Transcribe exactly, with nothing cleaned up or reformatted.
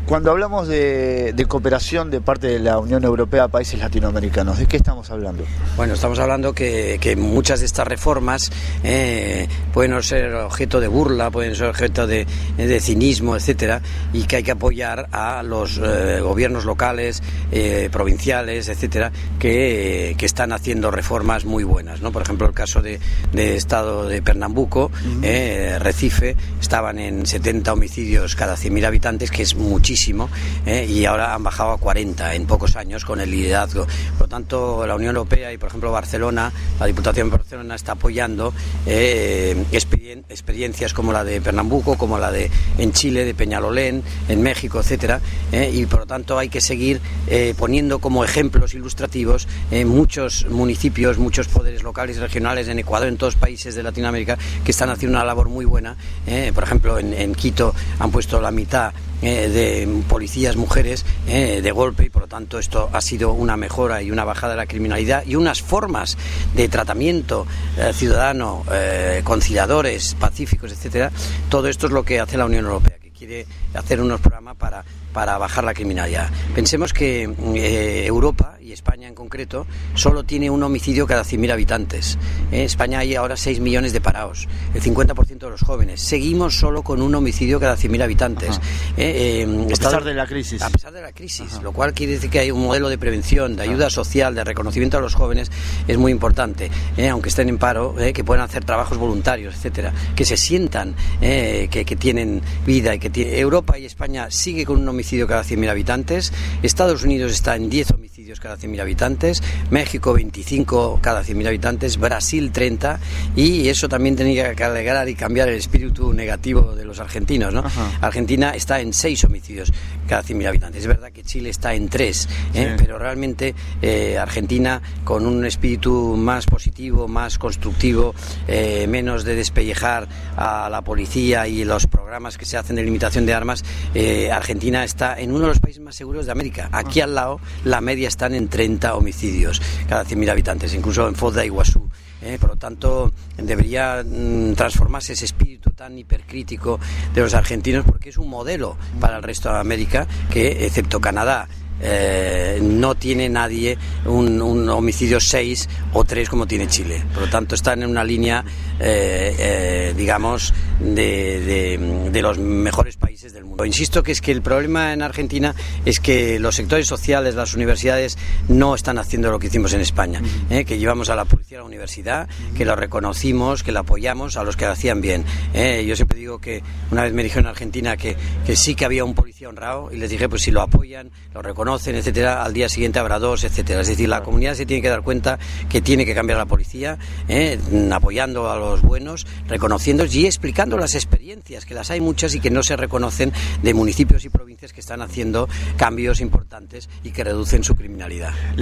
Cuando hablamos de, de cooperación de parte de la Unión Europea a países latinoamericanos, ¿de qué estamos hablando? Bueno, estamos hablando que, que muchas de estas reformas eh, pueden ser objeto de burla, pueden ser objeto de, de cinismo, etcétera, y que hay que apoyar a los eh, gobiernos locales, eh, provinciales, etcétera, que, que están haciendo reformas muy buenas, ¿no? Por ejemplo, el caso de, de Estado de Pernambuco, uh-huh. eh, Recife, estaban en setenta homicidios cada cien mil habitantes, que es muchísimo. Eh, y ahora han bajado a cuarenta en pocos años con el liderazgo. Por lo tanto, la Unión Europea y, por ejemplo, Barcelona, la Diputación de Barcelona está apoyando eh, experien- experiencias como la de Pernambuco, como la de en Chile, de Peñalolén, en México, etcétera. Eh, y por lo tanto hay que seguir eh, poniendo como ejemplos ilustrativos en muchos municipios, muchos poderes locales y regionales en Ecuador, en todos los países de Latinoamérica, que están haciendo una labor muy buena. Eh, por ejemplo, en, en Quito han puesto la mitad Eh, de policías mujeres eh, de golpe, y por lo tanto esto ha sido una mejora y una bajada de la criminalidad y unas formas de tratamiento eh, ciudadano, eh, conciliadores, pacíficos, etcétera. Todo esto es lo que hace la Unión Europea, que quiere hacer unos programas para, para bajar la criminalidad. Pensemos que eh, Europa, y España en concreto, solo tiene un homicidio cada cien mil habitantes. En eh, España hay ahora seis millones de parados, el cincuenta por ciento de los jóvenes. Seguimos solo con un homicidio cada cien mil habitantes. Eh, eh, a pesar de la crisis. A pesar de la crisis, Ajá. lo cual quiere decir que hay un modelo de prevención, de ayuda social, de reconocimiento a los jóvenes, es muy importante, eh, aunque estén en paro, eh, que puedan hacer trabajos voluntarios, etcétera, que se sientan eh, que, que tienen vida y que tiene... Europa y España sigue con un homicidio cada cien mil habitantes, Estados Unidos está en diez homicidios cada cien mil habitantes, México veinticinco cada cien mil habitantes, Brasil treinta, y eso también tenía que alegrar y cambiar el espíritu negativo de los argentinos, ¿no? Ajá. Argentina está en seis homicidios cada cien mil habitantes. Es verdad que Chile está en tres, ¿eh? Sí. Pero realmente eh, Argentina, con un espíritu más positivo, más constructivo, eh, menos de despellejar a la policía y los programas que se hacen de limitación de armas, eh, Argentina está en uno de los países más seguros de América. Aquí al lado la media están en treinta homicidios cada cien mil habitantes, incluso en Foz de Iguazú. Eh, por lo tanto, debería mm, transformarse ese espíritu tan hipercrítico de los argentinos, porque es un modelo para el resto de América, que, excepto Canadá, Eh, no tiene nadie un, un homicidio seis o tres como tiene Chile. Por lo tanto, están en una línea, eh, eh, digamos, de, de, de los mejores países del mundo. Insisto que es que el problema en Argentina es que los sectores sociales, las universidades, no están haciendo lo que hicimos en España, eh, que llevamos a la policía a la universidad, que lo reconocimos, que lo apoyamos a los que lo hacían bien. Eh, yo siempre digo que una vez me dijeron en Argentina que, que sí que había un policía honrado, y les dije, pues si lo apoyan, lo reconocen, etcétera, al día siguiente habrá dos, etcétera. Es decir, la comunidad se tiene que dar cuenta que tiene que cambiar la policía, eh, apoyando a los buenos, reconociéndolos y explicando las experiencias, que las hay muchas y que no se reconocen, de municipios y provincias que están haciendo cambios importantes y que reducen su criminalidad.